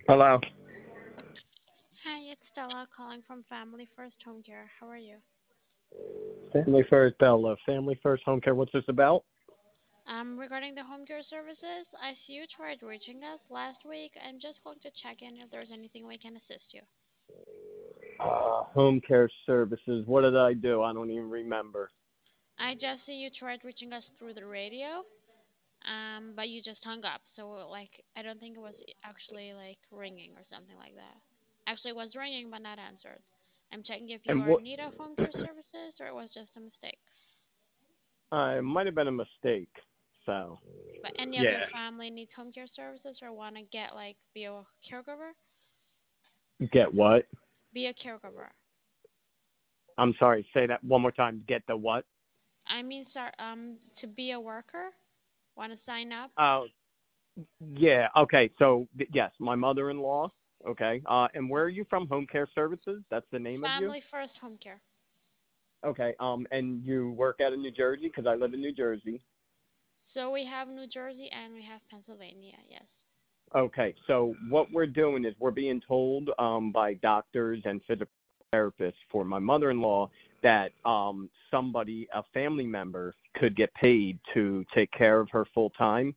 Hello. Hi, it's Stella calling from Family First Home Care. How are you? Family First Bella. Family First Home Care. What's this about? Regarding the home care services, I see you tried reaching us last week. I'm just going to check in if there's anything we can assist you. Home Care Services. What did I do? I don't even remember. I just see you tried reaching us through the radio, but you just hung up. So, like, I don't think it was actually, like, ringing or something like that. Actually, it was ringing, but not answered. I'm checking if you And are in what? need of home care services or it was just a mistake. It might have been a mistake. So. But any of your Yeah. family needs home care services or want to get, like, be a caregiver? Get what? Be a caregiver. I'm sorry. Say that one more time. Get the what? I mean, start to be a worker. Want to sign up? Oh, yeah. Okay. So yes, my mother-in-law. Okay. And where are you from? Home Care Services. That's the name of you. Family First Home Care. Okay. And you work out of New Jersey because I live in New Jersey. So we have New Jersey and we have Pennsylvania. Yes. Okay, so what we're doing is we're being told by doctors and physical therapists for my mother-in-law that somebody, a family member, could get paid to take care of her full time.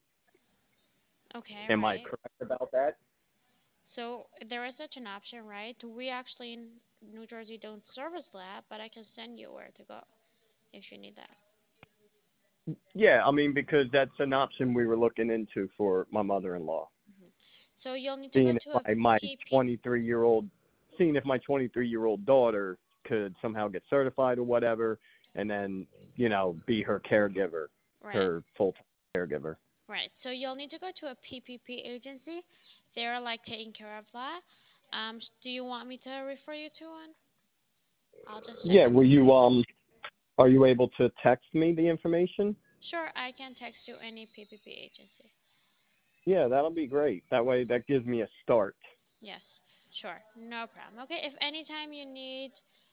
Okay, Am I right. correct about that? So there is such an option, right? We actually in New Jersey don't service that, but I can send you where to go if you need that. Yeah, I mean because that's an option we were looking into for my mother-in-law. hmm So you'll need to go Seeing to a if my PP. 23-year-old, seeing if my 23-year-old daughter could somehow get certified or whatever, and then be her caregiver, Right. her full-time caregiver. Right. So you'll need to go to a PPP agency. They're like taking care of that. Do you want me to refer you to one? I'll just check Yeah, on the will you site. are you able to text me the information? Sure, I can text you any PPP agency. Yeah, that'll be great. That way that gives me a start. Yes, sure, no problem. Okay, if anytime you need,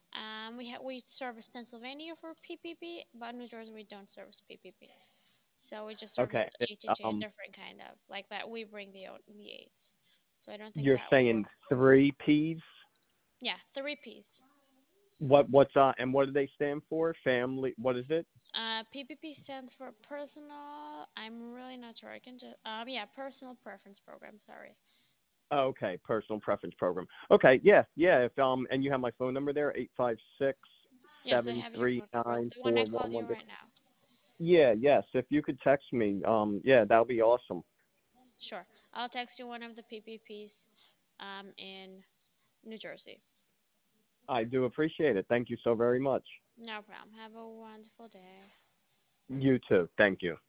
we service Pennsylvania for PPP, but New Jersey we don't service PPP. So we just service Okay. HHA and Um different kind of like that. We bring the aids. So I don't think you're that will saying work. 3 P's? Yeah, three P's. What's and what do they stand for? Family, what is it? PPP stands for personal. I'm really not sure. I can just yeah, personal preference program. Sorry. Oh, okay, personal preference program. Okay, yeah, yeah. If and you have my phone number there, 856 Yes, I seven have your three phone number. nine The one I four called one you one. right now. Yeah, yes. If you could text me, yeah, that would be awesome. Sure. I'll text you one of the PPPs in New Jersey. I do appreciate it. Thank you so very much. No problem. Have a wonderful day. You too. Thank you.